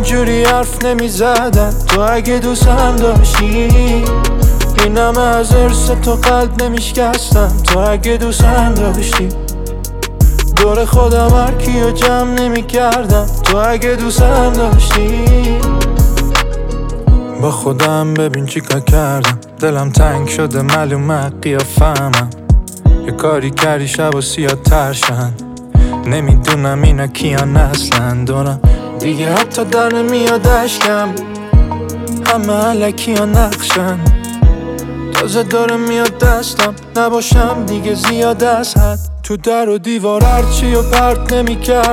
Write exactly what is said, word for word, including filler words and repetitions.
اینجوری حرف نمی زدم تو اگه دوستم داشتی. اینم از ارث تو قلب نمی شکستم تو اگه دوستم داشتی. دور خودم هر کیو جمع نمی کردم تو اگه دوستم داشتی. با خودم ببین چیکار کردم، دلم تنگ شده معلومه قیافه‌مم. یه کاری کردی شب و سیاه ترشن، نمیدونم اینا کیان اصلا دورم دیگه حتی در نمیاد اشکم. همه علکی ها نقشن، تازه داره میاد دستم نباشم دیگه زیاد از حد. تو در و دیوار هرچی و پرت نمی کرد